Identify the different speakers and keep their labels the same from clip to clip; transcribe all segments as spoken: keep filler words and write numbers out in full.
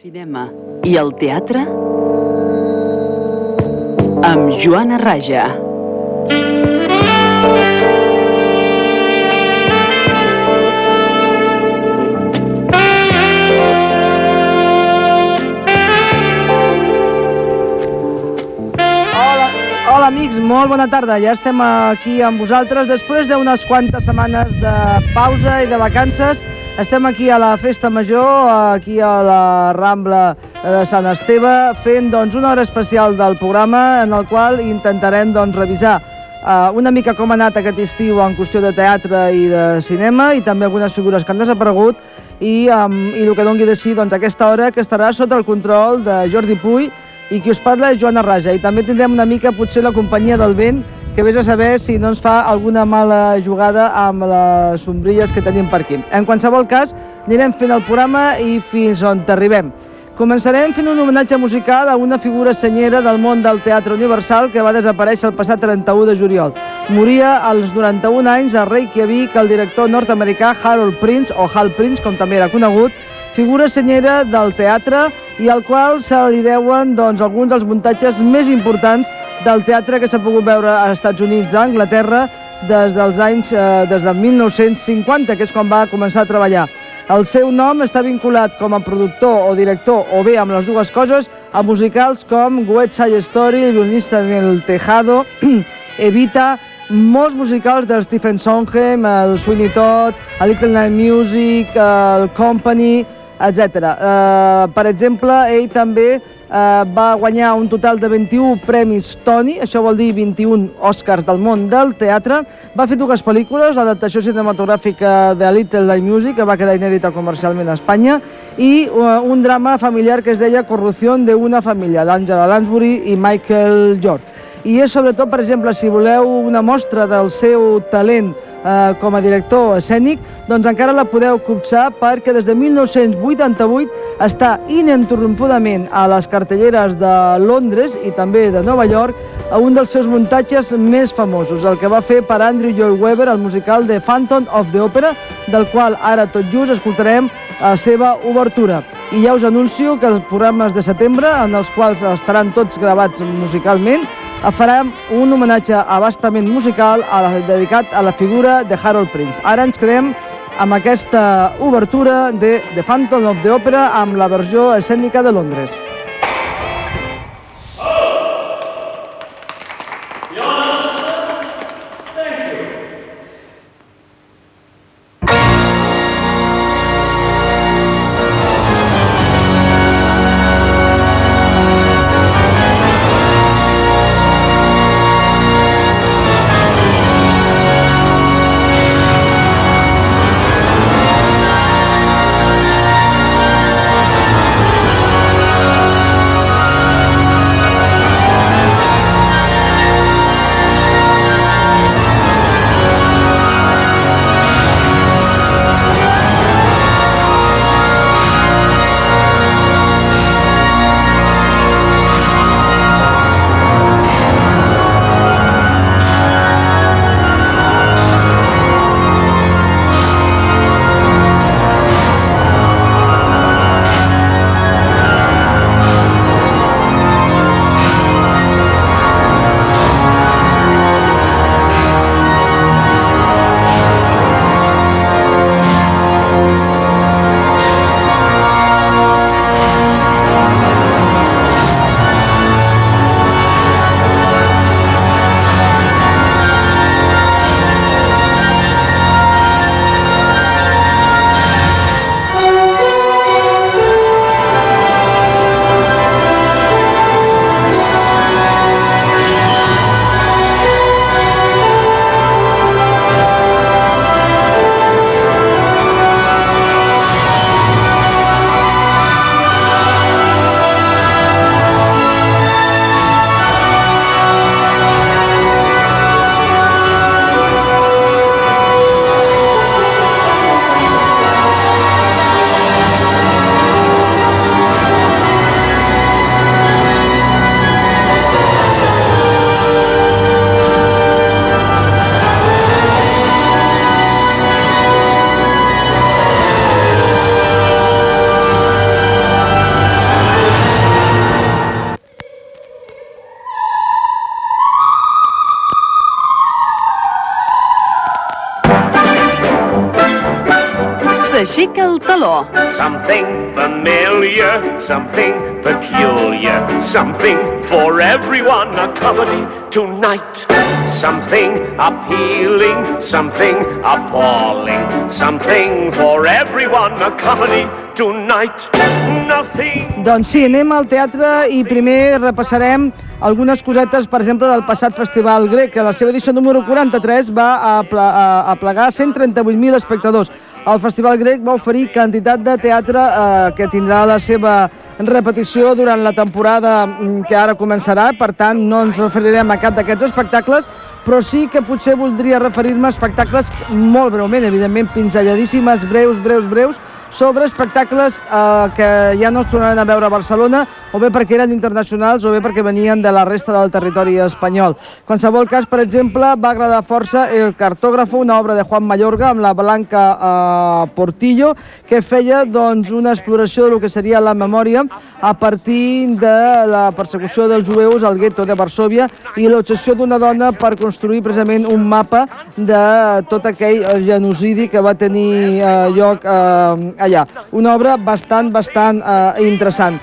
Speaker 1: cinema i el teatre amb Joana Raja.
Speaker 2: Hola amics, molt bona tarda. Ja estem aquí amb vosaltres després d'unes quantes setmanes de pausa i de vacances. Estem aquí a la Festa Major, aquí a la Rambla de Sant Esteve, fent doncs, una hora especial del programa en el qual intentarem doncs, revisar uh, una mica com ha anat aquest estiu en qüestió de teatre i de cinema i també algunes figures que han desaparegut i, um, i el que doni de si doncs, aquesta hora que estarà sota el control de Jordi Puy i qui us parla és Joana Raja. I també tindrem una mica potser la companyia del vent, que vés a saber si no ens fa alguna mala jugada amb les sombrilles que tenim per aquí. En qualsevol cas, anirem fent el programa i fins on arribem. Començarem fent un homenatge musical a una figura senyera del món del teatre universal que va desaparèixer el passat trenta-u de juliol. Moria als noranta-un anys a Reykjavik el director nord-americà Harold Prince, o Hal Prince, com també era conegut, figura senyera del teatre i al qual se li deuen doncs, alguns dels muntatges més importants del teatre que s'ha pogut veure als Estats Units, a Anglaterra, des dels anys eh, des del mil nou-cents cinquanta, que és quan va començar a treballar. El seu nom està vinculat com a productor o director, o bé amb les dues coses, a musicals com West Side Story, El violinista en el tejado, Evita, molts musicals de Stephen Sondheim, el Sweeney Todd, el Little Night Music, el Company, etcètera. Uh, per exemple, ell també uh, va guanyar un total de vint-i-un premis Tony, això vol dir vint-i-un Oscars del món del teatre. Va fer dues pel·lícules, l'adaptació cinematogràfica de Little Night Music, que va quedar inèdita comercialment a Espanya, i uh, un drama familiar que es deia Corrupción de una família, l'Angela Lansbury i Michael York. I és sobretot, per exemple, si voleu una mostra del seu talent eh, com a director escènic, doncs encara la podeu copsar perquè des de mil nou-cents vuitanta-vuit està ininterrompudament a les cartelleres de Londres i també de Nova York a un dels seus muntatges més famosos, el que va fer per Andrew Lloyd Webber, el musical de Phantom of the Opera, del qual ara tot just escoltarem la seva obertura. I ja us anuncio que els programes de setembre, en els quals estaran tots gravats musicalment, farem un homenatge abastament musical a la, dedicat a la figura de Harold Prince. Ara ens quedem amb aquesta obertura de The Phantom of the Opera amb la versió escènica de Londres.
Speaker 1: Aixeca el taló.
Speaker 3: Something familiar, something peculiar, something for everyone, a comedy tonight. Something appealing, something appalling, something for everyone, a comedy tonight. Nothing...
Speaker 2: Doncs sí, anem al teatre i primer repassarem algunes cosetes, per exemple, del passat Festival Grec, que a la seva edició número quaranta-tres va aplegar cent trenta-vuit mil espectadors. El Festival Grec va oferir quantitat de teatre eh, que tindrà la seva repetició durant la temporada que ara començarà, per tant no ens referirem a cap d'aquests espectacles, però sí que potser voldria referir-me a espectacles molt breument, evidentment pinzelladíssimes, breus, breus, breus, sobre espectacles eh, que ja no es tornaran a veure a Barcelona, o bé perquè eren internacionals o bé perquè venien de la resta del territori espanyol. En qualsevol cas, per exemple, va agradar força El cartògrafo, una obra de Juan Mayorga amb la Blanca eh, Portillo, que feia doncs, una exploració del que seria la memòria a partir de la persecució dels jueus al gueto de Varsòvia i l'obsessió d'una dona per construir precisament un mapa de tot aquell genocidi que va tenir eh, lloc eh, allà. Una obra bastant, bastant eh, interessant.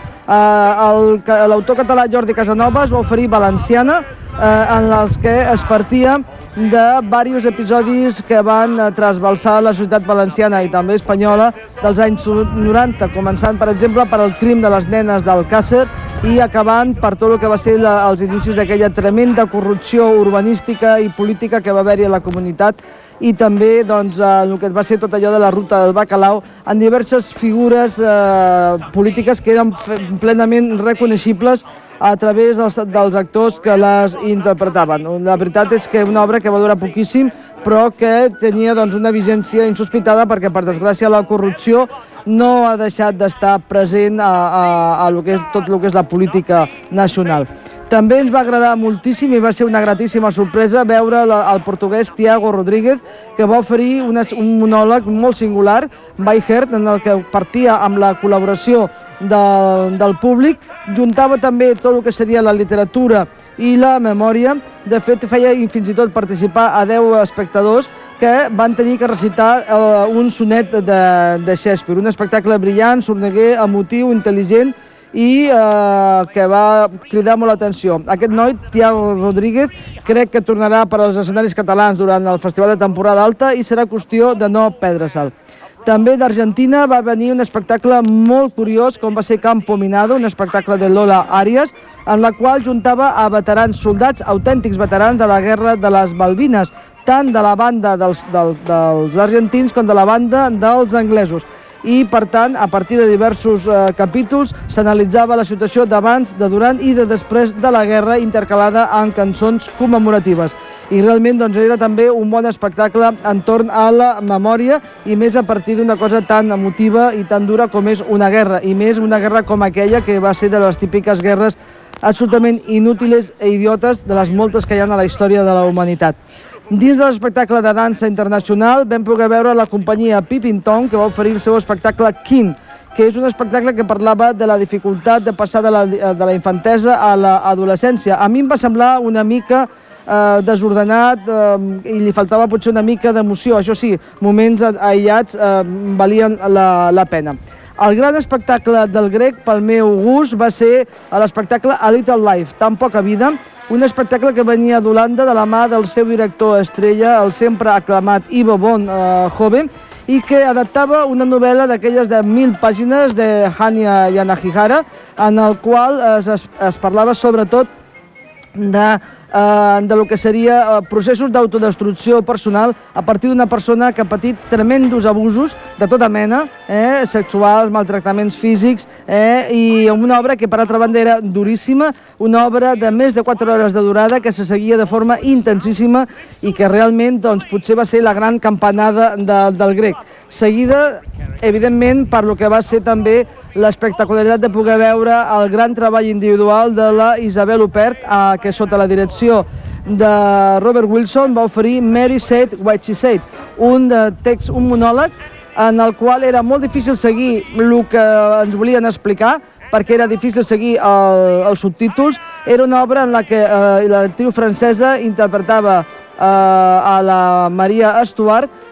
Speaker 2: Uh, L'autor català Jordi Casanovas va oferir Valenciana, eh, en els que es partia de diversos episodis que van trasbalsar la societat valenciana i també espanyola dels anys noranta, començant, per exemple, per el crim de les nenes d'Alcàsser i acabant per tot el que va ser la, els inicis d'aquella tremenda corrupció urbanística i política que va haver-hi a la comunitat, i també doncs, el que va ser tot allò de la ruta del bacalao en diverses figures eh, polítiques que eren plenament reconeixibles a través dels, dels actors que les interpretaven. La veritat és que una obra que va durar poquíssim, però que tenia doncs, una vigència insospitada perquè, per desgràcia, la corrupció no ha deixat d'estar present a, a, a lo que és, tot el que és la política nacional. També ens va agradar moltíssim i va ser una gratíssima sorpresa veure la, el portuguès Tiago Rodríguez, que va oferir una, un monòleg molt singular, By Heart, en el que partia amb la col·laboració de, del públic, juntava també tot el que seria la literatura i la memòria. De fet, feia fins i tot participar a deu espectadors que van tenir que recitar eh, un sonet de, de Shakespeare, un espectacle brillant, sorneguer, emotiu, intel·ligent, i eh, que va cridar molt l'atenció. Aquest noi, Tiago Rodríguez, crec que tornarà per als escenaris catalans durant el Festival de Temporada Alta i serà qüestió de no perdre-se'l. També d'Argentina va venir un espectacle molt curiós, com va ser Campo Minado, un espectacle de Lola Arias, en la qual juntava a veterans soldats, autèntics veterans de la Guerra de les Malvines, tant de la banda dels, dels, dels argentins com de la banda dels anglesos. I, per tant, a partir de diversos eh, capítols s'analitzava la situació d'abans, de durant i de després de la guerra, intercalada amb cançons commemoratives. I realment doncs, era també un bon espectacle entorn a la memòria i més a partir d'una cosa tan emotiva i tan dura com és una guerra, i més una guerra com aquella que va ser de les típiques guerres absolutament inútils i idiotes de les moltes que hi ha a la història de la humanitat. Dins de l'espectacle de dansa internacional vam poder veure la companyia Peeping Tom, que va oferir el seu espectacle King, que és un espectacle que parlava de la dificultat de passar de la, de la infantesa a l'adolescència. A mi em va semblar una mica eh, desordenat eh, i li faltava potser una mica d'emoció. Això sí, moments aïllats eh, valien la, la pena. El gran espectacle del Grec, pel meu gust, va ser l'espectacle A Little Life, Tan poca vida, un espectacle que venia d'Holanda de la mà del seu director estrella, el sempre aclamat Ivo von eh, Hove, i que adaptava una novel·la d'aquelles de mil pàgines de Hanya Yanagihara, en el qual es, es, es parlava sobretot de, eh, de lo que seria eh, processos d'autodestrucció personal a partir d'una persona que ha patit tremendos abusos de tota mena, eh, sexuals, maltractaments físics, eh, i una obra que per altra banda era duríssima, una obra de més de quatre hores de durada que se seguia de forma intensíssima i que realment doncs, potser va ser la gran campanada de, del Grec. Seguida, evidentment, per lo que va ser també l'espectacularitat de poder veure el gran treball individual de la Isabel Huppert, eh, que sota la direcció de Robert Wilson va oferir Mary Said What She Said, un de text, un monòleg en el qual era molt difícil seguir el que ens volien explicar, perquè era difícil seguir el, els subtítols. Era una obra en la que eh, l'actriu francesa interpretava eh, a la Maria Stuart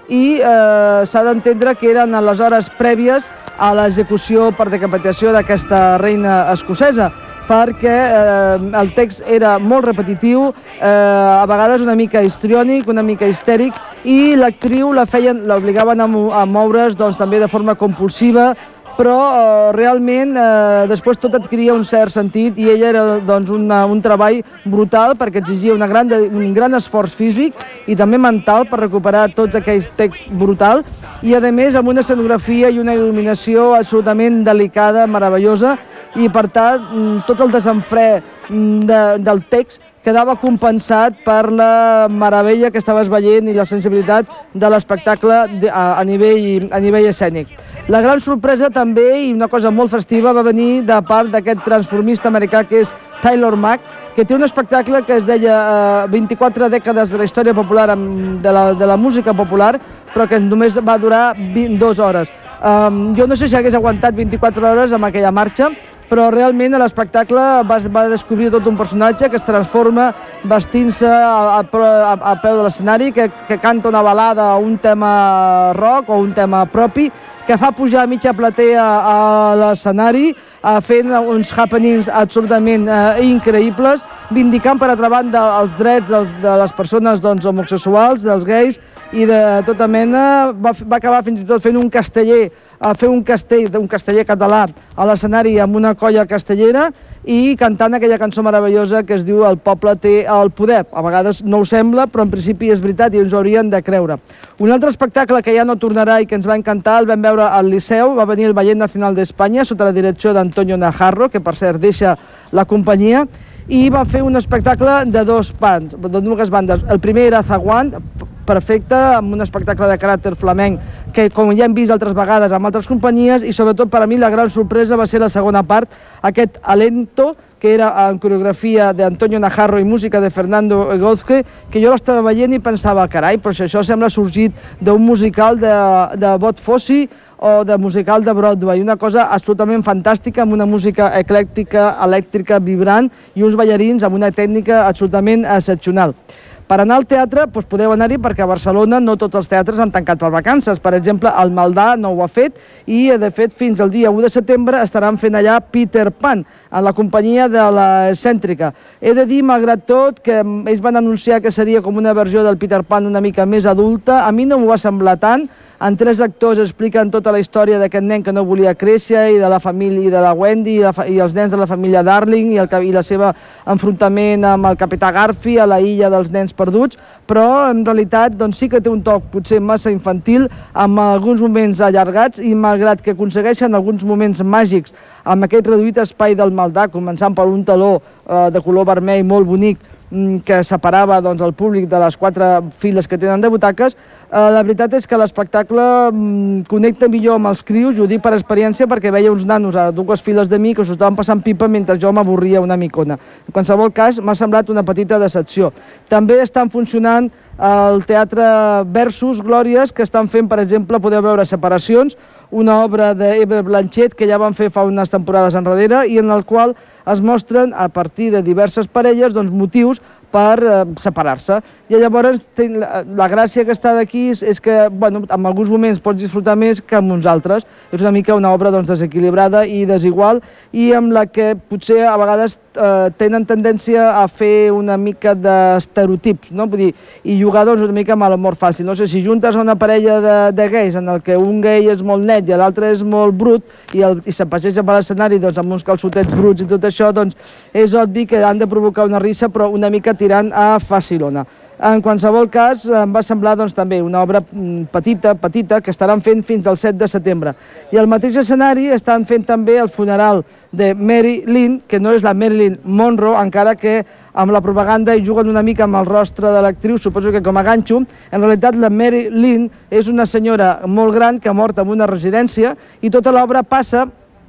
Speaker 2: i eh, s'ha d'entendre que eren a les hores prèvies a l'execució per decapitació d'aquesta reina escocesa, perquè eh, el text era molt repetitiu, eh, a vegades una mica histriònic, una mica histèric, i l'actriu la feien, l'obligaven a, a moure's doncs, també de forma compulsiva, però eh, realment eh, després tot adquiria un cert sentit i ella era doncs, una, un treball brutal perquè exigia una gran, un gran esforç físic i també mental per recuperar tots aquells texts brutal i a més amb una escenografia i una il·luminació absolutament delicada, meravellosa i per tant tot el desenfre de, del text quedava compensat per la meravella que estaves veient i la sensibilitat de l'espectacle a, a, nivell, a nivell escènic. La gran sorpresa també, i una cosa molt festiva, va venir de part d'aquest transformista americà que és Taylor Mack, que té un espectacle que es deia eh, vint-i-quatre dècades de la història popular, de la, de la música popular, però que només va durar vint-i-dues hores. Um, jo no sé si hagués aguantat vint-i-quatre hores amb aquella marxa, però realment a l'espectacle va, va descobrir tot un personatge que es transforma vestint-se a, a, a peu de l'escenari, que, que canta una balada o un tema rock o un tema propi, que fa pujar mitja platea a l'escenari, fent uns happenings absolutament eh, increïbles, vindicant per altra banda els drets dels, de les persones doncs, homosexuals, dels gais i de tota mena. Va, va acabar fins i tot fent un casteller, a fer un castell, un casteller català a l'escenari amb una colla castellera i cantant aquella cançó meravellosa que es diu El poble té el poder. A vegades no ho sembla, però en principi és veritat i ens ho haurien de creure. Un altre espectacle que ja no tornarà i que ens va encantar, el vam veure al Liceu, va venir el Ballet Nacional d'Espanya sota la direcció d'Antonio Najarro, que per cert deixa la companyia, i va fer un espectacle de dos pans, de dues bandes. El primer era Zaguant, perfecte, amb un espectacle de caràcter flamenc, que com ja hem vist altres vegades amb altres companyies, i sobretot per a mi la gran sorpresa va ser la segona part, aquest Alento, que era en coreografia d'Antonio Najarro i música de Fernando Egozque, que jo l'estava veient i pensava, carai, però si això sembla sorgit d'un musical de, de Bob Fosse o de musical de Broadway, una cosa absolutament fantàstica, amb una música eclèctica, elèctrica, vibrant, i uns ballarins amb una tècnica absolutament excepcional. Per anar al teatre, doncs podeu anar-hi perquè a Barcelona no tots els teatres han tancat per vacances. Per exemple, el Maldà no ho ha fet i, de fet, fins al dia u de setembre estaran fent allà Peter Pan, en la companyia de l'Excèntrica. He de dir, malgrat tot, que ells van anunciar que seria com una versió del Peter Pan una mica més adulta. A mi no m'ho va semblar tant. En tres actors expliquen tota la història d'aquest nen que no volia créixer i de la família i de la Wendy i, la, i els nens de la família Darling i, el, i la seva enfrontament amb el capità Garfi a la illa dels nens perduts, però en realitat doncs, sí que té un toc potser massa infantil amb alguns moments allargats i malgrat que aconsegueixen alguns moments màgics amb aquest reduït espai del Maldà, començant per un taló eh, de color vermell molt bonic que separava doncs, el públic de les quatre files que tenen de butaques, eh, la veritat és que l'espectacle mm, connecta millor amb els crios, i ho dic per experiència perquè veia uns nanos a dues files de mi que s'ho estaven passant pipa mentre jo m'avorria una micona. En qualsevol cas, m'ha semblat una petita decepció. També estan funcionant el teatre Versus Glòries, que estan fent, per exemple, podeu veure Separacions, una obra d'Ebre Blanchet que ja van fer fa unes temporades enrere i en el qual es mostren a partir de diverses parelles doncs, motius per eh, separar-se. I llavors la, la gràcia que està d'aquí és, és que bueno, en alguns moments pots disfrutar més que en uns altres. És una mica una obra doncs, desequilibrada i desigual i amb la que potser a vegades eh, tenen tendència a fer una mica d'estereotips, no? Vull dir, i jugar doncs, una mica amb l'amor fàcil. No sé, si juntes una parella de, de gais en el que un gai és molt net i l'altre és molt brut i, el, i se passeja per l'escenari doncs, amb uns calçotets bruts i tot això, doncs és obvi que han de provocar una risa, però una mica tirant a facilona. En qualsevol cas, em va semblar doncs, també una obra petita, petita, que estaran fent fins al set de setembre. I al mateix escenari estan fent també el funeral de Mary Lynn, que no és la Marilyn Monroe, encara que amb la propaganda hi juguen una mica amb el rostre de l'actriu, suposo que com a ganxo. En realitat, la Mary Lynn és una senyora molt gran que ha mort en una residència i tota l'obra passa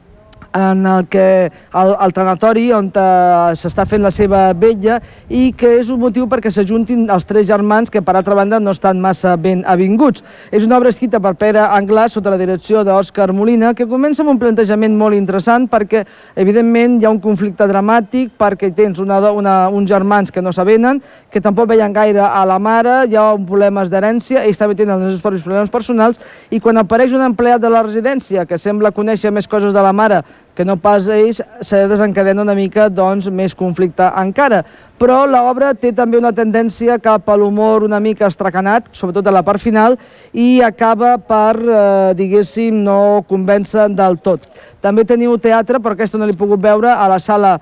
Speaker 2: en el que el, el tanatori on uh, s'està fent la seva vetlla i que és un motiu perquè s'ajuntin els tres germans que per altra banda no estan massa ben avinguts. És una obra escrita per Pere Anglàs sota la direcció d'Òscar Molina que comença amb un plantejament molt interessant perquè evidentment hi ha un conflicte dramàtic perquè tens una, una, uns germans que no s'avenen, que tampoc veien gaire a la mare, hi ha un problemes d'herència, ells també tenen els seus propis problemes personals i quan apareix un empleat de la residència que sembla conèixer més coses de la mare que no pas ells, se desencadena una mica doncs, més conflicte encara. Però l'obra té també una tendència cap a l'humor una mica estracanat, sobretot a la part final, i acaba per, eh, diguéssim, no convèncer del tot. També teniu teatre, però aquesta no l'he pogut veure, a la sala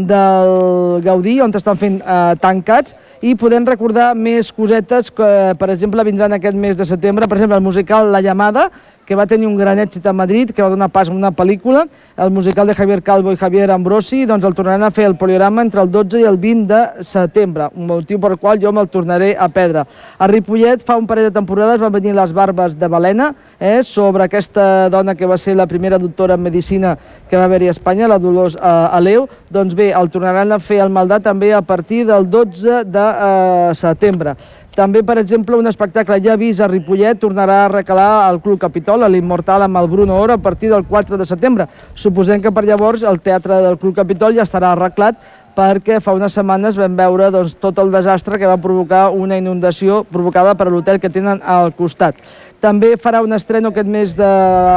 Speaker 2: del Gaudí, on estan fent eh, tancats, i podem recordar més cosetes que, per exemple, vindran aquest mes de setembre, per exemple, el musical La Llamada, que va tenir un gran èxit a Madrid, que va donar pas a una pel·lícula, el musical de Javier Calvo i Javier Ambrosi, doncs el tornaran a fer el Poliorama entre el dotze i el vint de setembre, un motiu per qual jo me'l tornaré a perdre. A Ripollet fa un parell de temporades van venir Les Barbes de Balena, eh, sobre aquesta dona que va ser la primera doctora en medicina que va haver-hi a Espanya, la Dolors eh, Aleu, doncs bé, el tornaran a fer al Maldà també a partir del dotze de eh, setembre. També, per exemple, un espectacle ja vist a Ripollet tornarà a recalar al Club Capitol, a l'Immortal amb el Bruno Ora, a partir del quatre de setembre. Suposem que per llavors el teatre del Club Capitol ja estarà arreglat perquè fa unes setmanes vam veure doncs, tot el desastre que va provocar una inundació provocada per l'hotel que tenen al costat. També farà un estreno aquest mes de...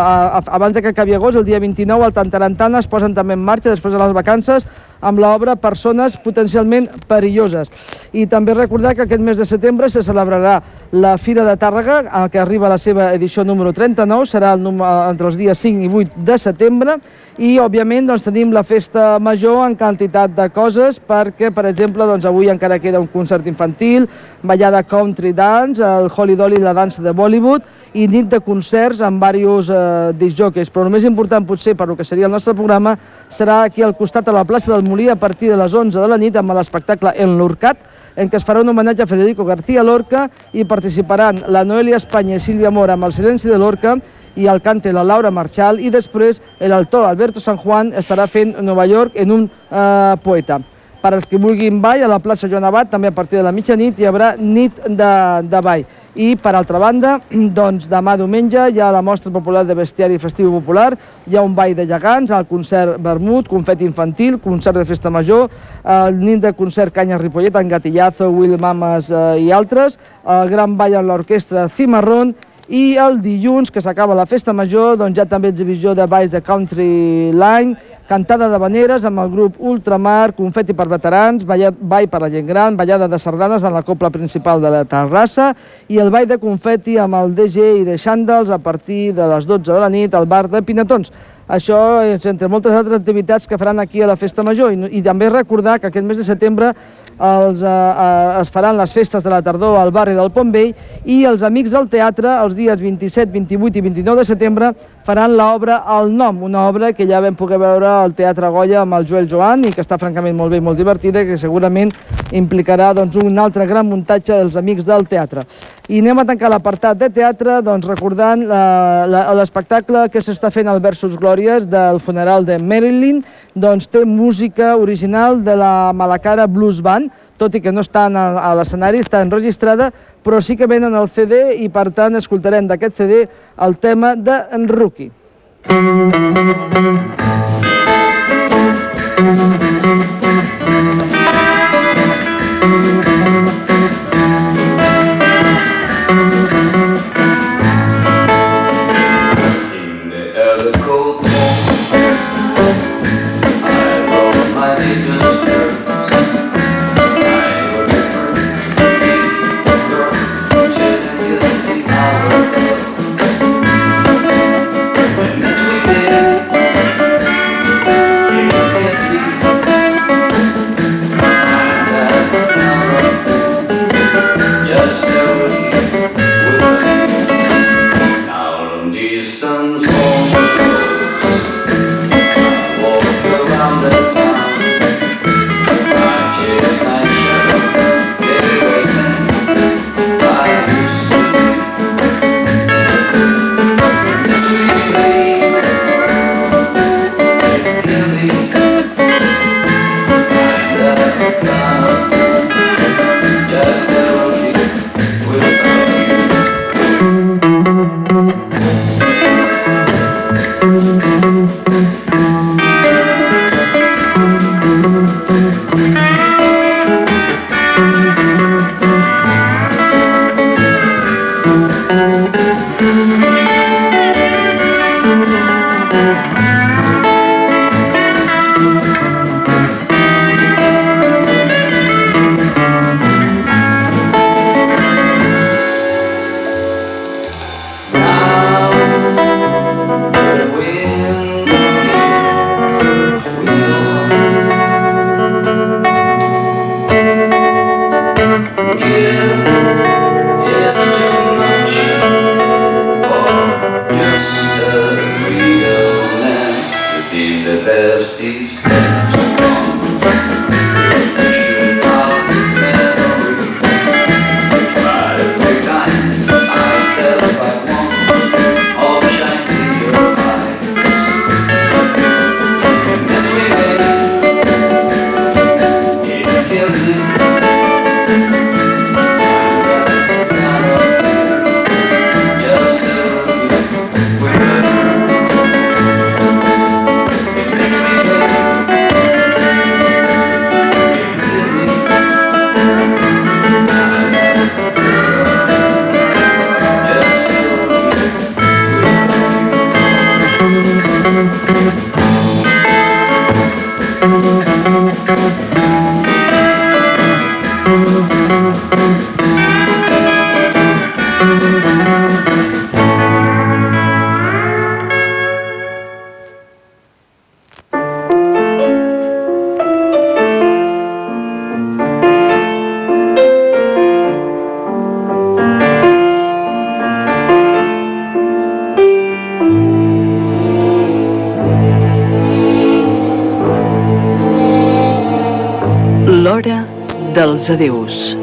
Speaker 2: abans que acabi agost, el dia vint-i-nou, al Tantarantana es posen també en marxa després de les vacances amb l'obra Persones potencialment perilloses. I també recordar que aquest mes de setembre se celebrarà la Fira de Tàrrega, que arriba a la seva edició número trenta-nou, serà el número, entre els dies cinc i vuit de setembre, i òbviament doncs, tenim la festa major en quantitat de coses, perquè, per exemple, doncs, avui encara queda un concert infantil, ballada country dance, el Holly Dolly, la dansa de Bollywood, i nit de concerts amb diversos eh, discjòqueis. Però el més important, potser, per el que seria el nostre programa, serà aquí al costat a la plaça del Molí a partir de les onze de la nit amb l'espectacle El Lorcat, en què es farà un homenatge a Federico García Lorca i participaran la Noelia Espanya i Sílvia Mora amb El silenci de Lorca i el cante la Laura Marchal, i després l'autor Alberto San Juan estarà fent Nova York en un eh, poeta. Per als que vulguin ball, a la plaça Joan Abat, també a partir de la mitjanit, hi haurà nit de, de ball. I, per altra banda, doncs, demà diumenge hi ha la mostra popular de bestiari festiu popular, hi ha un ball de gegants, el concert vermut, confeti infantil, concert de festa major, el nit de concert Canyes Ripollet, en Gatillazo, Will Mamas eh, i altres, el gran ball amb l'orquestra Cimarrón, i el dilluns, que s'acaba la festa major, doncs hi ha també exhibició de balls de Country Line, cantada d'habaneres amb el grup Ultramar, confeti per veterans, ball per la gent gran, ballada de sardanes en la cobla principal de la Terrassa i el ball de confeti amb el D J i de Xandals a partir de les dotze de la nit al bar de Pinatons. Això és entre moltes altres activitats que faran aquí a la Festa Major i, i també recordar que aquest mes de setembre els, eh, eh, es faran les festes de la tardor al barri del Pont Vell i els Amics del Teatre els dies vint-i-set, vint-i-vuit i vint-i-nou de setembre faran l'obra El Nom, una obra que ja vam poder veure al Teatre Goya amb el Joel Joan i que està francament molt bé i molt divertida i que segurament implicarà doncs, un altre gran muntatge dels Amics del Teatre. I anem a tancar l'apartat de teatre doncs, recordant l'espectacle que s'està fent al Versus Glòries del funeral de Marilyn, doncs té música original de la Malacara Blues Band, tot i que no estan a l'escenari, està enregistrada, però sí que venen al C D i per tant escoltarem d'aquest C D el tema d'en Rookie.
Speaker 4: Yes, we did.
Speaker 1: L'hora dels adeus.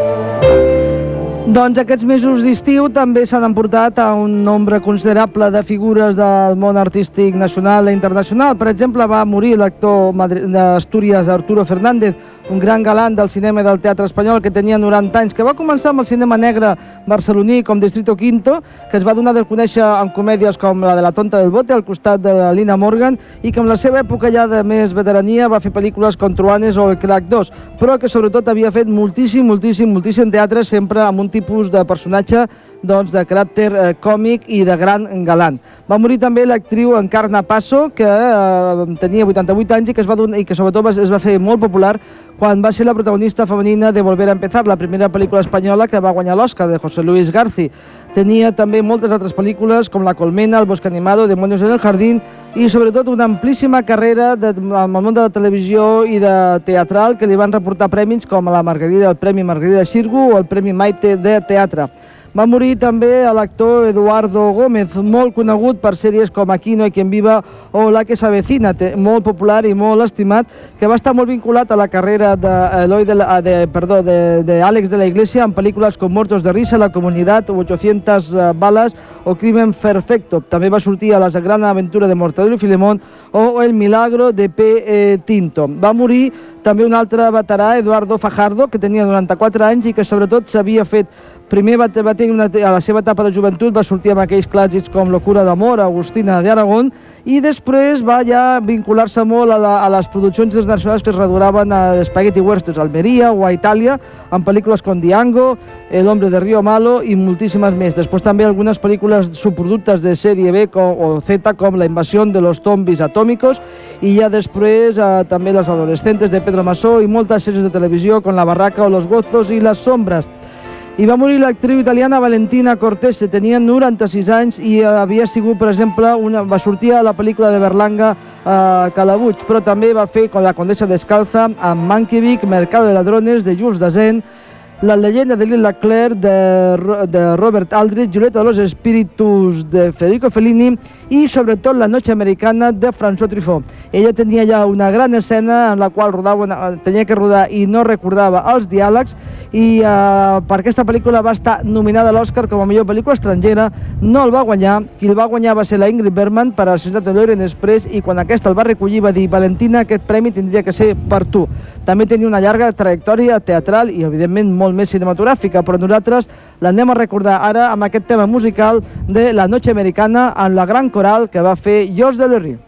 Speaker 2: Doncs aquests mesos d'estiu també s'han emportat a un nombre considerable de figures del món artístic nacional i internacional. Per exemple, va morir l'actor d'Astúries Arturo Fernández, un gran galant del cinema i del teatre espanyol que tenia noranta anys, que va començar amb el cinema negre barceloní com Distrito Quinto, que es va donar de conèixer en comèdies com la de La tonta del bote, al costat de Lina Morgan, i que en la seva època ja de més veterania va fer pel·lícules com Truanes o El Crac dos, però que sobretot havia fet moltíssim, moltíssim, moltíssim teatre, sempre amb un tipus de personatge doncs, de caràcter eh, còmic i de gran galant. Va morir també l'actriu Encarna Paso, que eh, tenia vuitanta-vuit anys i que, es va donar, i que sobretot es va fer molt popular quan va ser la protagonista femenina de Volver a empezar, la primera pel·lícula espanyola que va guanyar l'Oscar, de José Luis García. Tenia també moltes altres pel·lícules com La colmena, El bosque animado, Demonios en el jardín i sobretot una amplíssima carrera de, en el món de la televisió i de teatral que li van reportar premis com la Margarida, el Premi Margarida Xirgu o el Premi Maite de Teatre. Va morir també l'actor Eduardo Gómez, molt conegut per sèries com Aquí no hay quien viva o La que s'avecina, molt popular i molt estimat, que va estar molt vinculat a la carrera d'Àlex de, de, perdó, de, de, Àlex de la Iglesia en pel·lícules com Muertos de risa, La comunitat, ochocientas balas o Crimen perfecto. També va sortir a La gran aventura de Mortadelo y Filemón o El milagro de P. Eh, Tinto. Va morir també un altre veterà, Eduardo Fajardo, que tenia noranta-quatre anys i que sobretot s'havia fet. Primer va, va tenir una, a la seva etapa de joventut va sortir amb aquells clàssics com Locura d'amor, Agustina de Aragón, i després va ja vincular-se molt a, la, a les produccions internacionals que es redoraven a Spaghetti Westerns, a Almeria o a Itàlia, amb pel·lícules com Diango, El hombre de Río Malo i moltíssimes més. Després també algunes pel·lícules subproductes de sèrie B com, o Z com La invasión de los zombis atómicos i ja després eh, també Les adolescentes de Pedro Masó i moltes sèries de televisió com La barraca o Los gozos i Les sombras. I va morir l'actriu italiana Valentina Cortese, tenia noranta-sis anys i havia sigut, per exemple, una, va sortir a la pel·lícula de Berlanga eh, Calabuig, però també va fer con La condesa descalza, amb Mankiewicz, Mercado de ladrones, de Jules Dassin, La leyenda de Lila Claire, de, de Robert Aldrich, Julieta de los espíritus, de Federico Fellini i sobretot La noche americana, de François Truffaut. Ella tenia ja una gran escena en la qual rodava, tenia que rodar i no recordava els diàlegs i eh, per aquesta pel·lícula va estar nominada a l'Oscar com a millor pel·lícula estrangera, no el va guanyar, qui el va guanyar va ser la Ingrid Bergman per Assassinat de l'Orient Express i quan aquesta el va recollir va dir: Valentina, aquest premi tindria que ser per tu. També tenia una llarga trajectòria teatral i evidentment molt més cinematogràfica, però nosaltres l'anem a recordar ara amb aquest tema musical de La noche americana en la gran coral que va fer Georges Delerue.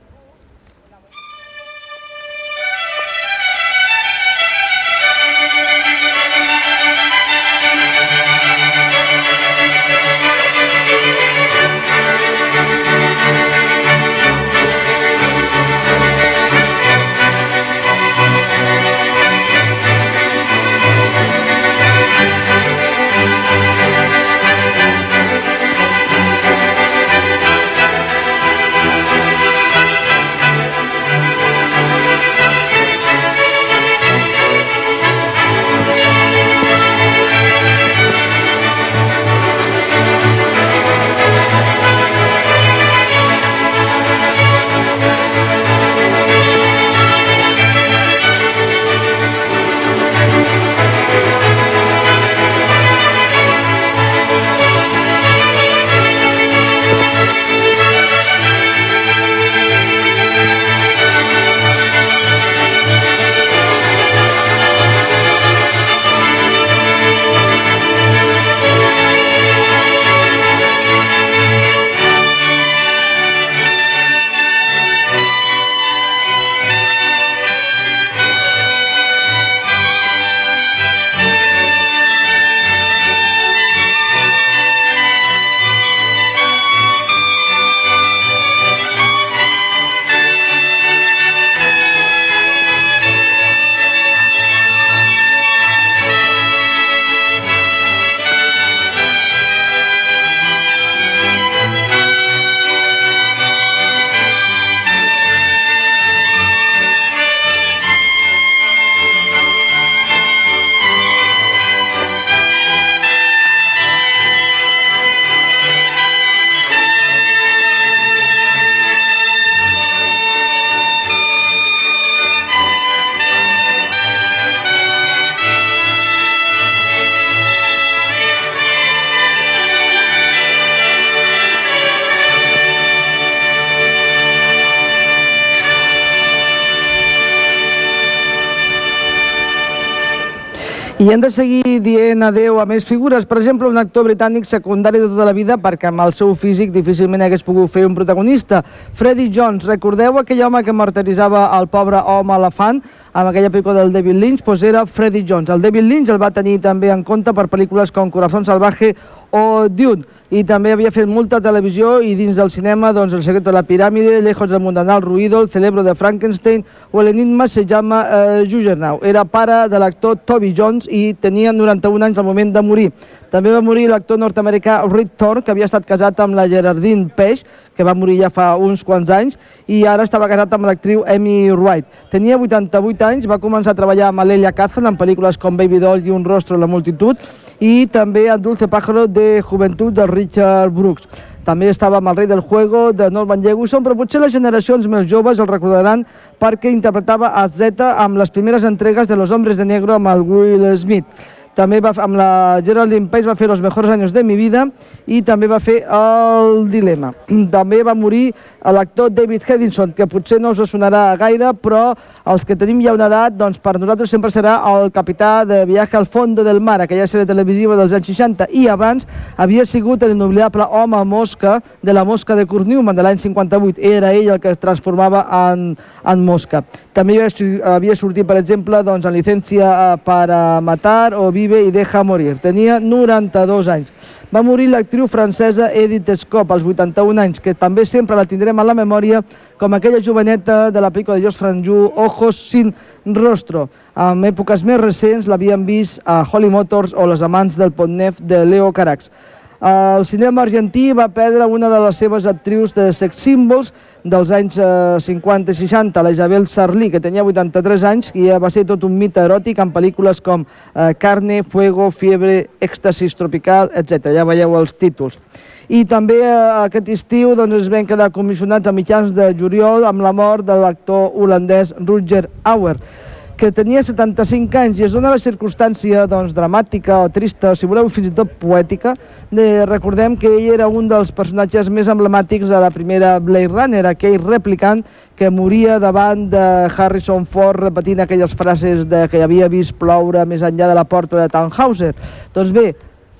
Speaker 2: I hem de seguir dient adeu a més figures. Per exemple, un actor britànic secundari de tota la vida perquè amb el seu físic difícilment hagués pogut fer un protagonista. Freddie Jones, recordeu aquell home que martiritzava el pobre home elefant amb aquella pel·lícula del David Lynch? Doncs era Freddie Jones. El David Lynch el va tenir també en compte per pel·lícules com Corazón Salvaje o Dune. I també havia fet molta televisió i dins del cinema, doncs, El secreto de la piràmide, Lejos del mundanal ruido, El cerebro de Frankenstein o El enigma se llama eh, Juggernaut. Era pare de l'actor Toby Jones i tenia noranta-un anys al moment de morir. També va morir l'actor nord-americà Rip Torn, que havia estat casat amb la Geraldine Page, que va morir ja fa uns quants anys, i ara estava casat amb l'actriu Amy Wright. Tenia vuitanta-vuit anys, va començar a treballar amb Elia Kazan en pel·lícules com Baby Doll i Un rostro en la multitud, i també a Dulce Pájaro de Juventud de Richard Brooks. També estava amb El rei del juego de Norman Jewison, però potser les generacions més joves el recordaran perquè interpretava a Zeta amb les primeres entregues de Los hombres de negro amb el Will Smith. També va, amb la Geraldine Page va fer Los mejores años de mi vida i també va fer El dilema. També va morir l'actor David Hedison, que potser no us sonarà gaire, però els que tenim ja una edat, doncs per nosaltres sempre serà el capità de Viaje al fondo del mar, aquella sèrie televisiva dels anys seixanta, i abans havia sigut l'inoblidable home mosca de La mosca de Kurt Newman de l'any cinquanta-vuit. Era ell el que es transformava en, en mosca. També havia sortit, per exemple, doncs, en Licencia para matar o Vive y deja morir. Tenia noranta-dos anys. Va morir l'actriu francesa Edith Scott als vuitanta-un anys, que també sempre la tindrem a la memòria com aquella joveneta de la pel·lícula de Georges Franju, Ojos sin rostro. En èpoques més recents l'havien vist a Holly Motors o Les amants del Pont Neuf de Leo Carax. El cinema argentí va perdre una de les seves actrius de sex símbols dels anys cinquanta i seixanta, la Isabel Sarli, que tenia vuitanta-tres anys i va ser tot un mite eròtic en pel·lícules com Carne, Fuego, Fiebre, Èxtasis tropical, etcètera. Ja veieu els títols. I també aquest estiu doncs, es van quedar comissionats a mitjans de juliol amb la mort de l'actor holandès Rutger Hauer, que tenia setanta-cinc anys, i es dona la circumstància doncs, dramàtica o trista, o si voleu fins i tot poètica, de, recordem que ell era un dels personatges més emblemàtics de la primera Blade Runner, aquell replicant que moria davant de Harrison Ford repetint aquelles frases de que havia vist ploure més enllà de la porta de Tannhauser. Doncs bé,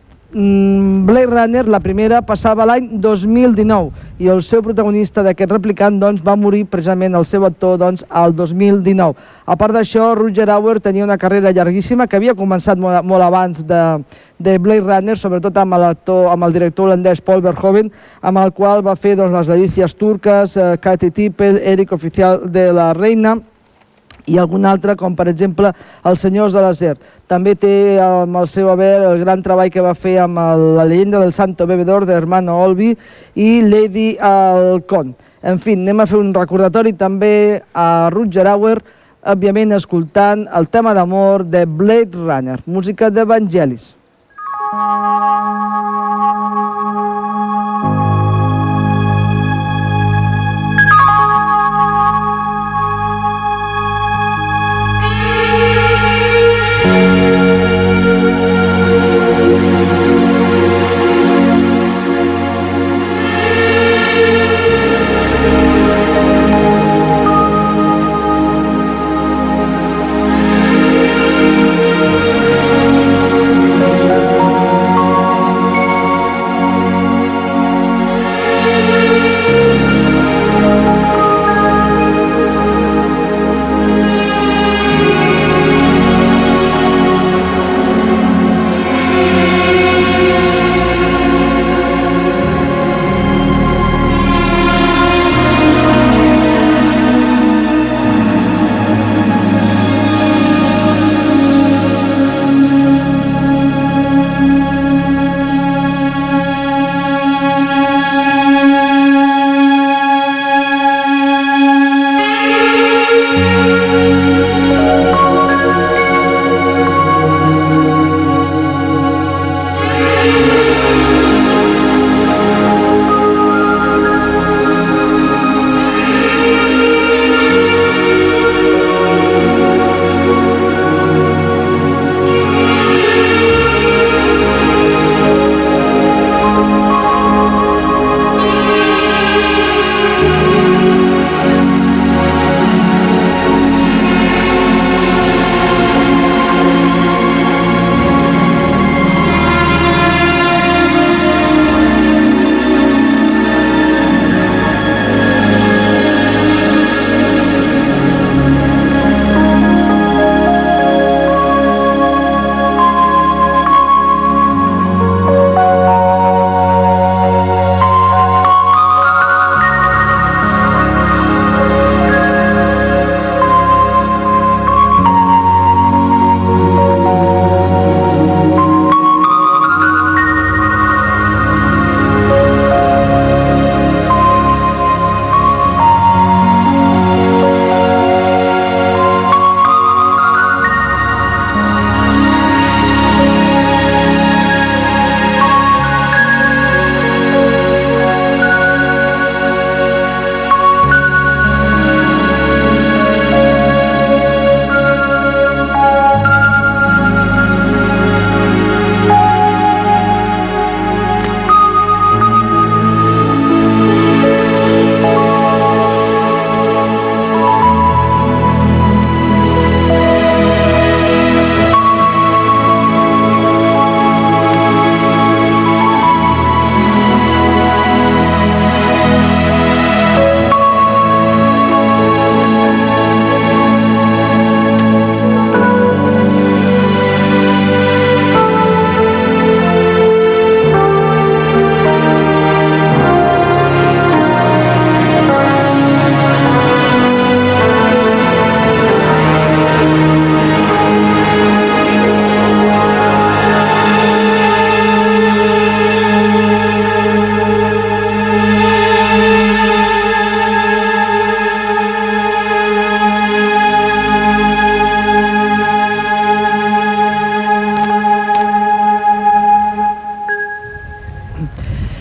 Speaker 2: Blade Runner, la primera, passava l'any dos mil dinou i el seu protagonista d'aquest replicant doncs, va morir precisament el seu actor doncs, al dos mil dinou. A part d'això, Rutger Hauer tenia una carrera llarguíssima que havia començat molt, molt abans de, de Blade Runner, sobretot amb l'actor, amb el director holandès Paul Verhoeven, amb el qual va fer doncs, Les delícies turques, eh, Katy Tippel, Eric Oficial de la Reina i algun altre, com per exemple Els senyors de l'acer. També té amb el seu haver el gran treball que va fer amb el, la leyenda del santo bebedor de Hermano Olvi i Lady Halcón. En fi, anem a fer un recordatori també a Rutger Hauer, òbviament escoltant el tema d'amor de Blade Runner, música de Vangelis.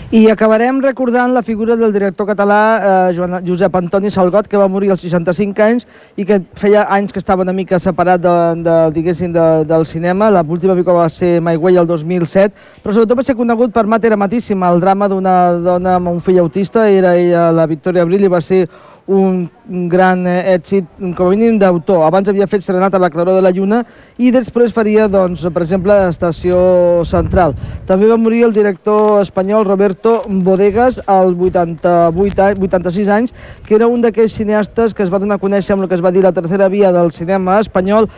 Speaker 2: I acabarem recordant la figura del director català eh, Joan, Josep Antoni Salgot, que va morir als seixanta-cinc anys i que feia anys que estava una mica separat de, de, diguéssim, de, del cinema. L'última pel·lícula va ser My Way el dos mil set, però sobretot va ser conegut per Mater Amatissima, el drama d'una dona amb un fill autista. Era ella, la Victoria Abril, i va ser un gran èxit, com a mínim d'autor. Abans havia fet Serenata a la claror de la lluna i després faria, doncs, per exemple, Estació Central. També va morir el director espanyol Roberto Bodegas als vuitanta-vuit, vuitanta-sis anys, que era un d'aquells cineastes que es va donar a conèixer amb el que es va dir la tercera via del cinema espanyol,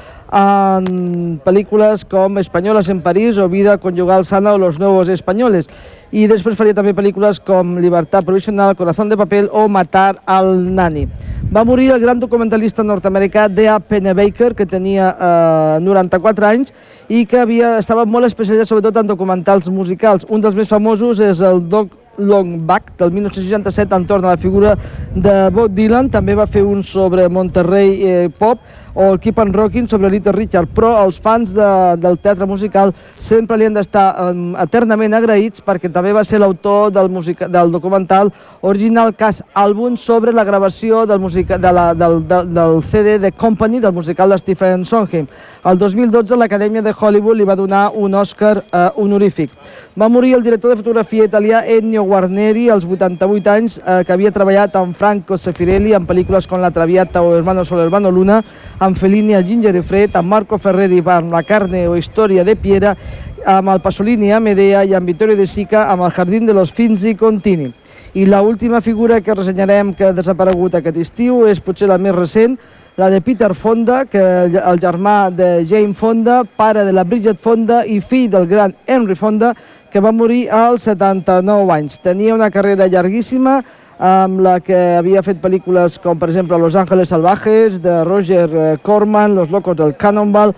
Speaker 2: en pel·lícules com Españolas en París o Vida Conyugal Sana o Los Nuevos Españoles. I després faria també pel·lícules com Libertad Provisional, Corazón de Papel o Matar al Nani. Va morir el gran documentalista nord-americà D A Pennebaker, que tenia eh, noranta-quatre anys i que havia, estava molt especialitzat sobretot en documentals musicals. Un dels més famosos és el Doc Long Back, del dinou seixanta-set, entorn a la figura de Bob Dylan. També va fer un sobre Monterrey eh, Pop, o el Keep on Rocking sobre Little Richard, però els fans de, del teatre musical sempre li han d'estar um, eternament agraïts, perquè també va ser l'autor del, del documental Original Cast Album sobre la gravació del, musica, de la, del, del, del C D The Company, del musical de Stephen Sondheim. El dos mil dotze l'Acadèmia de Hollywood li va donar un Oscar eh, honorífic. Va morir el director de fotografia italià Ennio Guarneri als vuitanta-vuit anys, eh, que havia treballat amb Franco Sefirelli en pel·lícules com La Traviata o Hermano Sol, Hermano Luna, amb Fellini a Ginger e Fred, amb Marco Ferreri amb La Carne o Història de Piera, amb el Pasolini a Medea i amb Vittorio De Sica amb El Jardín de los Finzi Contini. I l'última figura que ressenyarem que ha desaparegut aquest estiu és potser la més recent, la de Peter Fonda, que el germà de Jane Fonda, pare de la Bridget Fonda i fill del gran Henry Fonda, que va morir als setanta-nou anys. Tenia una carrera llarguíssima, amb la que havia fet pel·lícules com, per exemple, Los Ángeles Salvajes, de Roger Corman, Los Locos del Cannonball,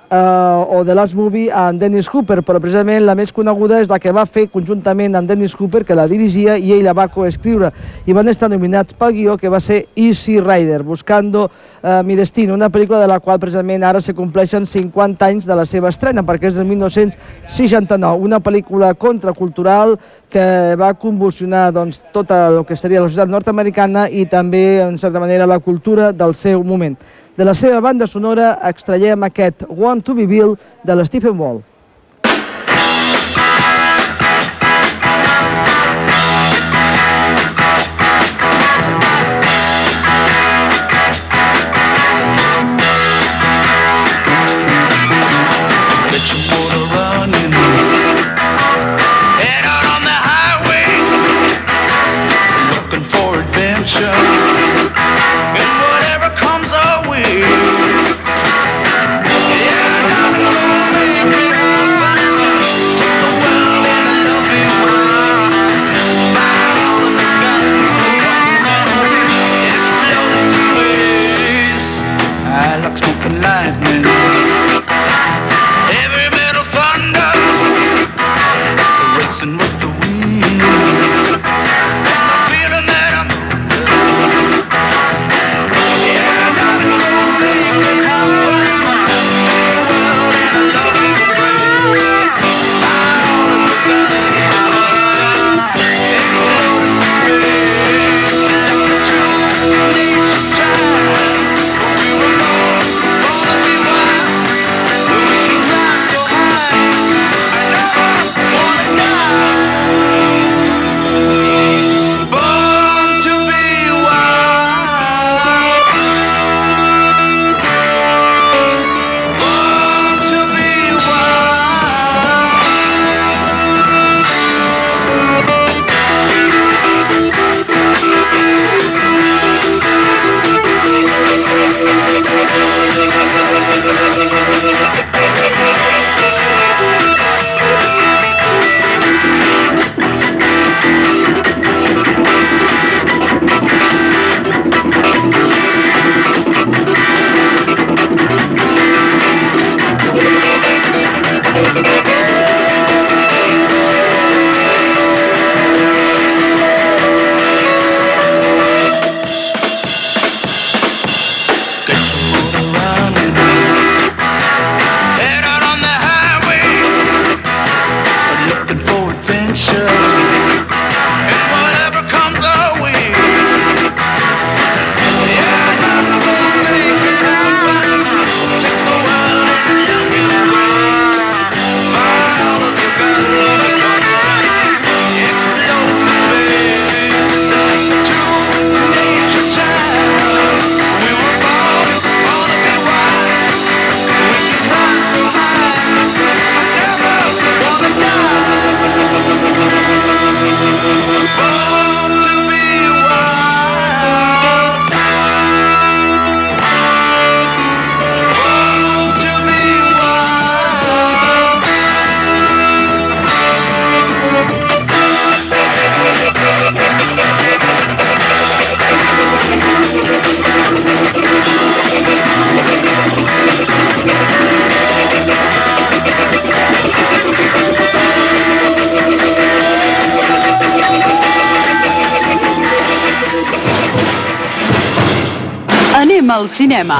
Speaker 2: Uh, o The Last Movie amb Dennis Hopper, però precisament la més coneguda és la que va fer conjuntament amb Dennis Hopper, que la dirigia i ell la va coescriure, i van estar nominats pel guió, que va ser Easy Rider, Buscando uh, mi destino, una pel·lícula de la qual precisament ara se compleixen cinquanta anys de la seva estrena, perquè és del dinou seixanta-nou, una pel·lícula contracultural que va convulsionar doncs, tota el que seria la societat nord-americana i també, en certa manera, la cultura del seu moment. De la seva banda sonora extraiem aquest Want to be Bill de l'Stephen Wall.
Speaker 4: Gonna be wild.
Speaker 1: al cinema.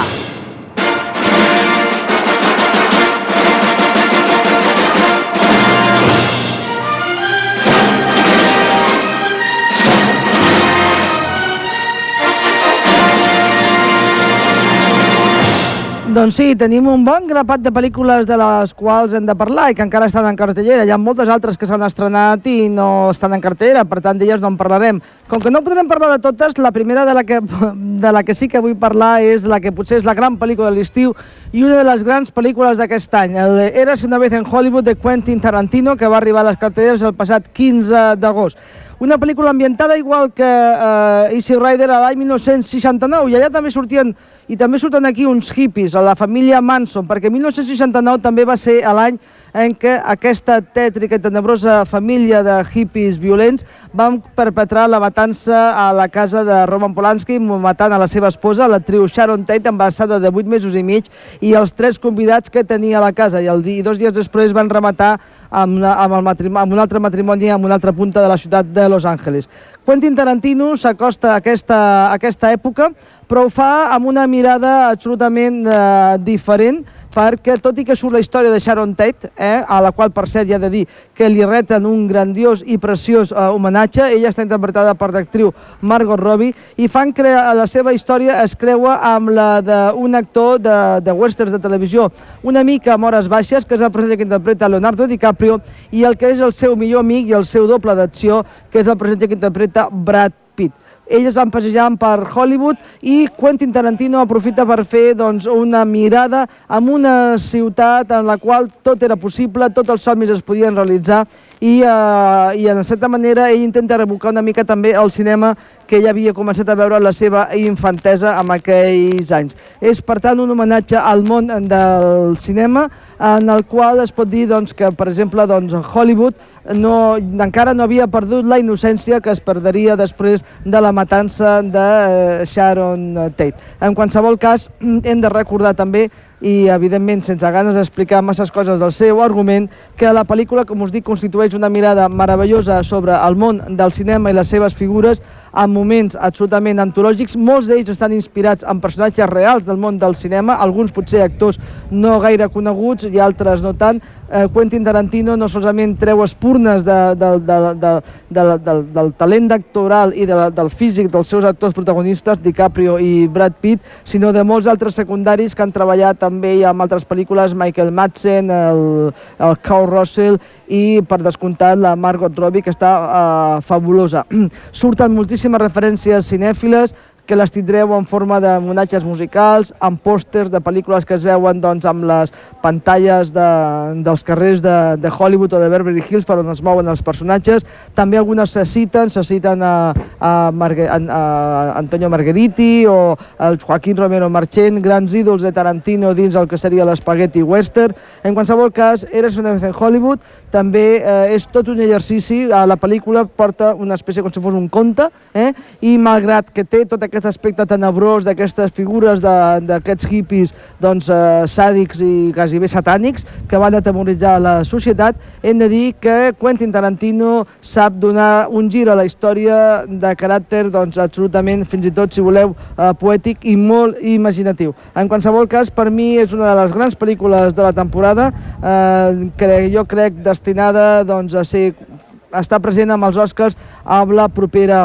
Speaker 2: Doncs sí, tenim un bon grapat de pel·lícules de les quals hem de parlar i que encara estan en cartellera. Hi ha moltes altres que s'han estrenat i no estan en cartellera, per tant d'elles no en parlarem. Com que no podrem parlar de totes, la primera de la, que, de la que sí que vull parlar és la que potser és la gran pel·lícula de l'estiu i una de les grans pel·lícules d'aquest any, el de Érase una vez en Hollywood de Quentin Tarantino, que va arribar a les cartelleres el passat quinze d'agost. Una pel·lícula ambientada igual que uh, Easy Rider a l'any mil nou-cents seixanta-nou, i allà també sortien, i també surten aquí uns hippies, a la família Manson, perquè mil nou-cents seixanta-nou també va ser l'any en què aquesta tètrica i tenebrosa família de hippies violents van perpetrar la matança a la casa de Roman Polanski, matant a la seva esposa, l'actriu Sharon Tate, embarassada de vuit mesos i mig, i els tres convidats que tenia a la casa, i, el, i dos dies després van rematar amb, una, amb, el amb un altre matrimoni en una altra punta de la ciutat de Los Angeles. Quentin Tarantino s'acosta a aquesta, a aquesta època, però ho fa amb una mirada absolutament eh, diferent, perquè tot i que surt la història de Sharon Tate, eh, a la qual per cert hi ha de dir que li reten un grandiós i preciós eh, homenatge, ella està interpretada per l'actriu Margot Robbie, i fan crear, la seva història es creua amb la d'un actor de, de westerns de televisió una mica amb hores baixes, que és el personatge que interpreta Leonardo DiCaprio, i el que és el seu millor amic i el seu doble d'acció, que és el personatge que interpreta Brad Pitt. Ells van passejant per Hollywood i Quentin Tarantino aprofita per fer doncs, una mirada en una ciutat en la qual tot era possible, tots els somnis es podien realitzar i, eh, i en certa manera ell intenta revocar una mica també el cinema que ell havia començat a veure la seva infantesa en aquells anys. És, per tant, un homenatge al món del cinema en el qual es pot dir doncs, que, per exemple, doncs, Hollywood no, encara no havia perdut la innocència que es perdria després de la matança de Sharon Tate. En qualsevol cas, hem de recordar també, i evidentment sense ganes d'explicar masses coses del seu argument, que la pel·lícula, com us dic, constitueix una mirada meravellosa sobre el món del cinema i les seves figures en moments absolutament antològics. Molts d'ells estan inspirats en personatges reals del món del cinema, alguns potser actors no gaire coneguts i altres no tant. Eh, Quentin Tarantino no solament treu espurnes de, de, de, de, de, de, del talent actoral i de, del físic dels seus actors protagonistes, DiCaprio i Brad Pitt, sinó de molts altres secundaris que han treballat també amb altres pel·lícules, Michael Madsen, el, el Kurt Russell i, per descomptat, la Margot Robbie, que està uh, fabulosa. Surten moltíssimes referències cinèfiles que les tindreu en forma de monatges musicals, amb pòsters de pel·lícules que es veuen doncs, amb les pantalles de, dels carrers de, de Hollywood o de Beverly Hills per on es mouen els personatges. També algunes se citen, se citen a, a, Margue, a, a Antonio Margheriti o el Joaquín Romero Marchén, grans ídols de Tarantino dins el que seria l'espaghetti western. En qualsevol cas, Érase una vez en Hollywood també eh, és tot un exercici. La pel·lícula porta una espècie com si fos un conte, eh? I malgrat que té tot aquest aspecte tenebrós d'aquestes figures d'aquests hippies doncs, eh, sàdics i quasi bé satànics que van atemoritzar la societat, hem de dir que Quentin Tarantino sap donar un gir a la història de caràcter doncs, absolutament, fins i tot, si voleu, eh, poètic i molt imaginatiu. En qualsevol cas, per mi és una de les grans pel·lícules de la temporada, eh, que jo crec destinada doncs, a ser, a estar present amb els Oscars a la propera,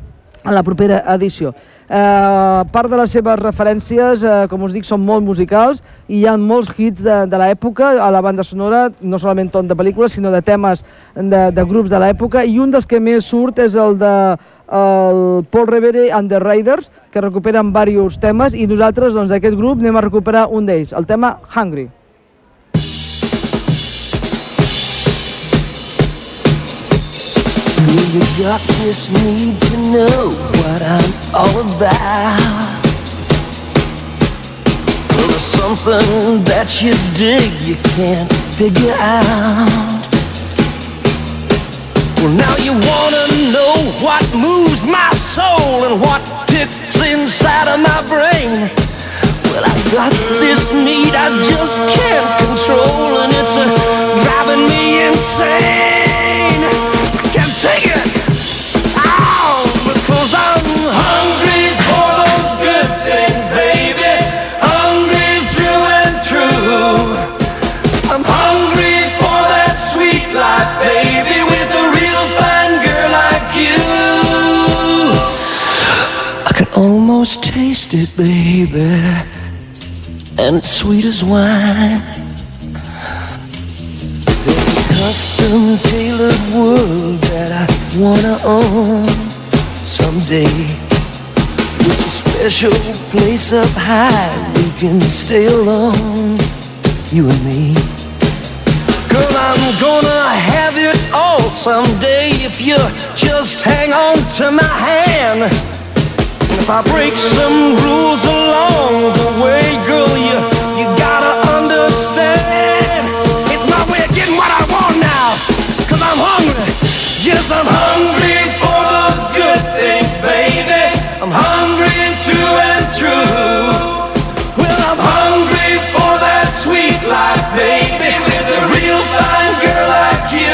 Speaker 2: a la propera edició. Eh, part de les seves referències, eh, com us dic, són molt musicals i hi ha molts hits de, de l'època a la banda sonora, no solament tot de pel·lícules, sinó de temes de, de grups de l'època, i un dels que més surt és el de el Paul Revere and the Raiders, que recuperen diversos temes, i nosaltres doncs, d'aquest grup anem a recuperar un d'ells, el tema Hungry.
Speaker 4: The darkness needs to know what I'm all about. Well, there's something that you dig you can't figure out. Well, now you wanna know what moves my soul and what ticks inside of my brain. Well, I got this need I just can't control, and it's uh, driving me insane. Take it! Ow! Because I'm hungry for those good things, baby. almost taste it, baby, and it's sweet as wine. There's a custom-tailored world that I wanna own someday, with a special place up high we can stay alone, you and me. Girl, I'm gonna have it all someday if you just hang on to my hand. And if I break some rules along the way, girl, you, you gotta understand. It's my way of getting what I want now, cause I'm hungry. Yes, I'm hungry for those good things, baby. I'm hungry true and true. Well, I'm hungry for that sweet life, baby, with a real fine girl like you.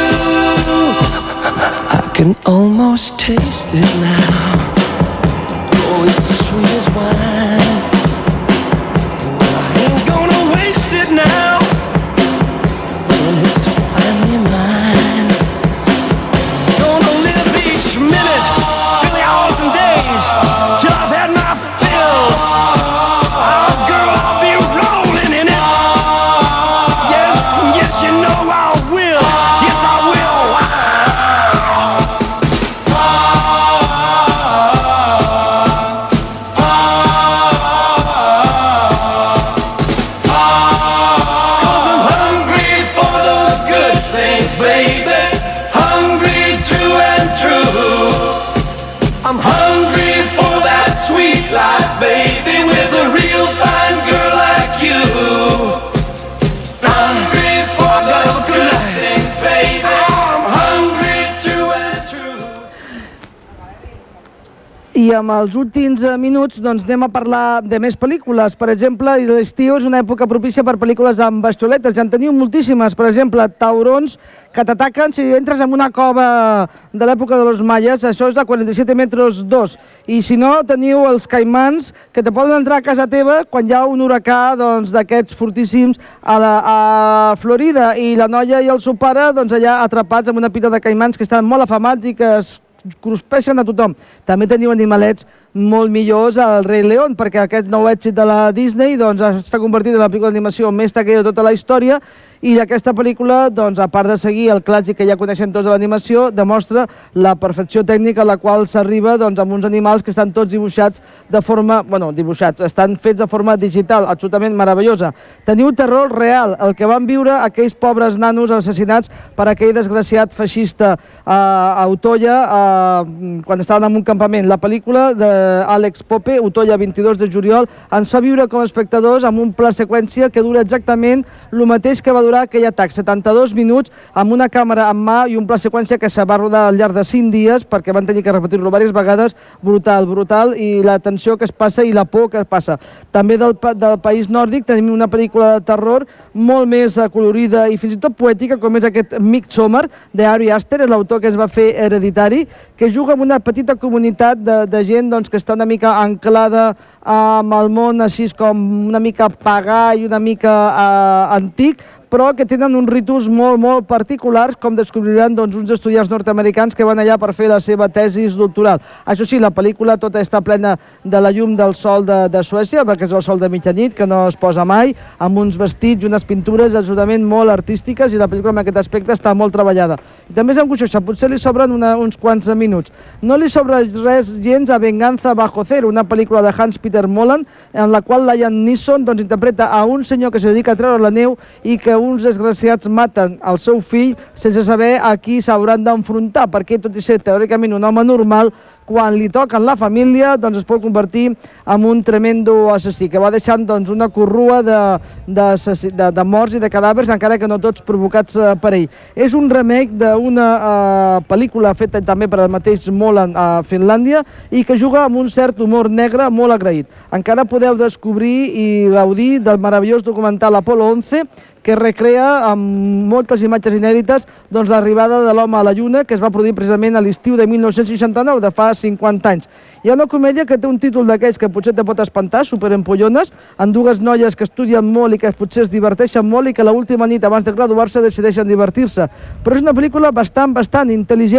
Speaker 4: I can almost taste it now. Oh, it's sweet as wine. Well, I ain't gonna waste it now. When it's finally mine, gonna live each minute till the hours and days till I've had my fill. Oh, girl, I'll be rolling in it. Yes, yes, you know I will. Yes, I will. Cause I'm hungry for those good things, baby. Hungry true and true. I'm hungry for that sweet life, baby, with a real fine girl like you. Hungry for those good things, baby. I'm hungry true and true.
Speaker 2: I amb els últims eh, minuts doncs, anem a parlar de més pel·lícules. Per exemple, l'estiu és una època propícia per pel·lícules amb bestioletes. Ja en teniu moltíssimes. Per exemple, taurons que t'ataquen si entres en una cova de l'època de los maies. Això és de quaranta-set metres dos. I si no, teniu els caimans que te poden entrar a casa teva quan hi ha un huracà doncs, d'aquests fortíssims a, la, a Florida. I la noia i el seu pare doncs, allà atrapats amb una pila de caimans que estan molt afamats i que es cruspeixen a tothom. També teniu animalets molt millors al Rei León, perquè aquest nou èxit de la Disney doncs, s'ha convertit en la pel·lícula d'animació més taquera de tota la història, i aquesta pel·lícula, doncs, a part de seguir el clàssic que ja coneixem tots de l'animació, demostra la perfecció tècnica a la qual s'arriba doncs, amb uns animals que estan tots dibuixats de forma... Bueno, dibuixats, estan fets de forma digital, absolutament meravellosa. Teniu terror real, el que van viure aquells pobres nanos assassinats per aquell desgraciat feixista eh, a Utoya eh, quan estaven en un campament. La pel·lícula d'Àlex Pope, Utoya, vint-i-dos de juliol, ens fa viure com a espectadors amb un pla seqüència que dura exactament el mateix que va durar aquell atac, setanta-dos minuts, amb una càmera en mà i un pla seqüència que se va rodar al llarg de cinc dies perquè van tenir que repetir-lo diverses vegades. Brutal, brutal, i la tensió que es passa i la por que es passa. També del, del país nòrdic tenim una pel·lícula de terror molt més colorida i fins i tot poètica, com és aquest Midsommar d'Ari Aster, l'autor que es va fer Hereditari, que juga amb una petita comunitat de, de gent doncs, que està una mica anclada amb el món així com una mica pagà i una mica eh, antic, però que tenen uns ritus molt, molt particulars, com descobriran doncs, uns estudiants nord-americans que van allà per fer la seva tesis doctoral. Això sí, la pel·lícula tota està plena de la llum del sol de, de Suècia, perquè és el sol de mitjanit, que no es posa mai, amb uns vestits i unes pintures absolutament molt artístiques, i la pel·lícula en aquest aspecte està molt treballada. I també és angoixosa, potser li sobren una, uns quants minuts. No li sobra res gens a Venganza Bajo Cero, una pel·lícula de Hans Peter Moland, en la qual Liam Neeson doncs, interpreta a un senyor que se dedica a treure la neu i que uns desgraciats maten el seu fill sense saber a qui s'hauran d'enfrontar, perquè tot i ser teòricament un home normal, quan li toquen la família doncs es pot convertir en un tremendo assassí, que va deixant doncs, una corrua de, de, de, de morts i de cadàvers, encara que no tots provocats eh, per ell. És un remake d'una eh, pel·lícula feta també per el mateix Moland a Finlàndia i que juga amb un cert humor negre molt agraït. Encara podeu descobrir i gaudir del meravellós documental Apolo onze, que recrea amb moltes imatges inèdites doncs, l'arribada de l'home a la Lluna, que es va produir precisament a l'estiu de mil nou-cents seixanta-nou, de fa cinquanta anys. Hi ha una comèdia que té un títol d'aquells que potser te pot espantar, superempollones, amb dues noies que estudien molt i que potser es diverteixen molt i que l'última nit abans de graduar-se decideixen divertir-se. Però és una pel·lícula bastant, bastant intel·ligent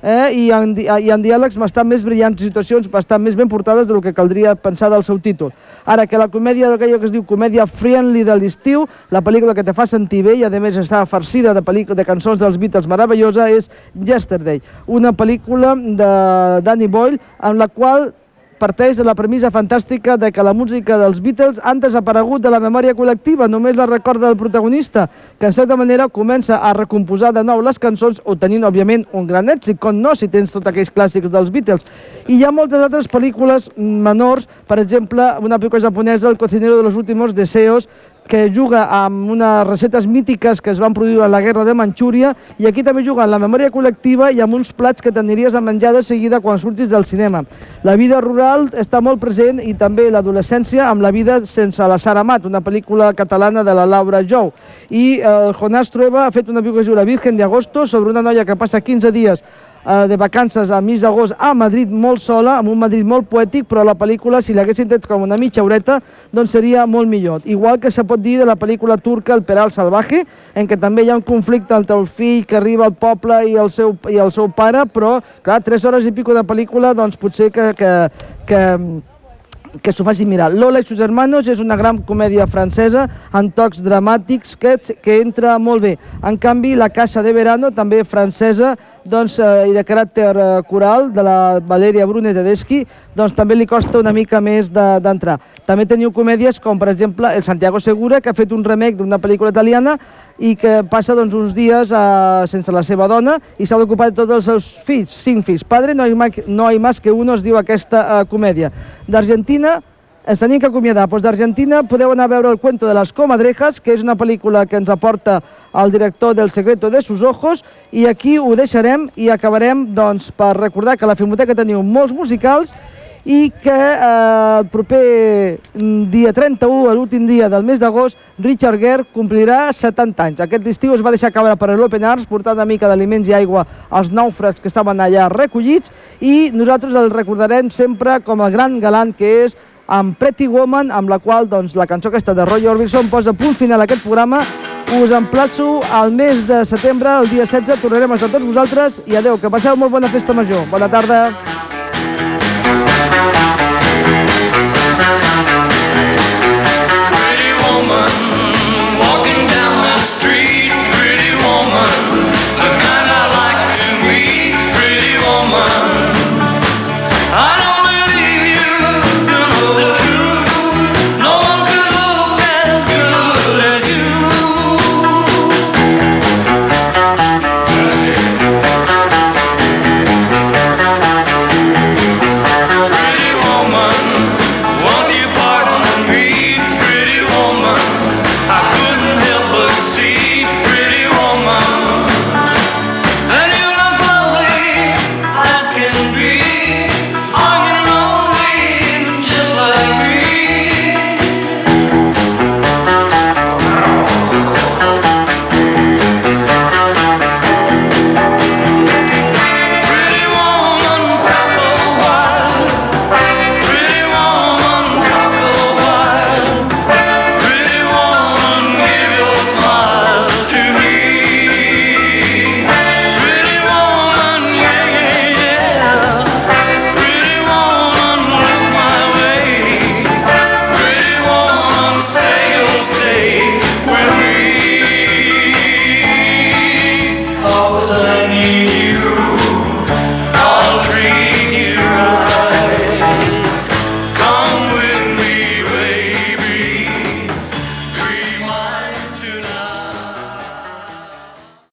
Speaker 2: eh, i, en, i en diàlegs bastant més brillants, situacions bastant més ben portades del que caldria pensar del seu títol. Ara que la comèdia, aquella que es diu comèdia friendly de l'estiu, la pel·lícula que te fa sentir bé i a més està farcida de, de cançons dels Beatles meravellosa, és Yesterday, una pel·lícula de Danny Boyle en la qual parteix de la premissa fantàstica de que la música dels Beatles han desaparegut de la memòria col·lectiva, només la recorda el protagonista, que en certa manera comença a recomposar de nou les cançons, obtenint, òbviament, un gran èxit, com no, si tens tots aquells clàssics dels Beatles. I hi ha moltes altres pel·lícules menors, per exemple, una pel·lícula japonesa, El cocinero de los últimos deseos, que juga amb unes recetes mítiques que es van produir en la guerra de Manxúria, i aquí també juga en la memòria col·lectiva i amb uns plats que t'aniries a menjar de seguida quan surtis del cinema. La vida rural està molt present i també l'adolescència amb La vida sense la Sara Amat, una pel·lícula catalana de la Laura Jou. I el Jonás Trueba ha fet una pel·lícula que es diu La Virgen de Agosto, sobre una noia que passa quinze dies de vacances a mig d'agost a Madrid molt sola, amb un Madrid molt poètic, però la pel·lícula, si l'haguessin tret com una mitja horeta, doncs seria molt millor. Igual que se pot dir de la pel·lícula turca El Peral Salvaje, en què també hi ha un conflicte entre el fill que arriba al poble i el seu, i el seu pare, però, clar, tres hores i pico de pel·lícula, doncs potser que... que, que que s'ho faci mirar. Lola i sus hermanos és una gran comèdia francesa amb tocs dramàtics que, que entra molt bé. En canvi, La casa de verano, també francesa, doncs, eh, i de caràcter eh, coral, de la Valeria Brune Tedeschi, doncs també li costa una mica més d'entrar. De, també teniu comèdies com, per exemple, el Santiago Segura, que ha fet un remake d'una pel·lícula italiana i que passa doncs, uns dies eh, sense la seva dona i s'ha d'ocupar de tots els seus fills, cinc fills. Padre, no hay, no hay más que uno, es diu aquesta eh, comèdia. D'Argentina ens tenim que acomiadar. Doncs d'Argentina podeu anar a veure El cuento de las comadrejas, que és una pel·lícula que ens aporta el director del Secreto de sus ojos, i aquí ho deixarem i acabarem doncs, per recordar que a la Filmoteca teniu molts musicals i que eh, el proper dia trenta-u, l'últim dia del mes d'agost, Richard Gere complirà setanta anys. Aquest estiu es va deixar caure per l'Open Arms, portant una mica d'aliments i aigua als nàufrags que estaven allà recollits, i nosaltres el recordarem sempre com el gran galant que és, amb Pretty Woman, amb la qual doncs, la cançó aquesta de Roy Orbison posa punt final a aquest programa. Us emplaço al mes de setembre, el dia setze, tornarem a estar tots vosaltres, i adeu, que passeu molt bona festa major. Bona tarda.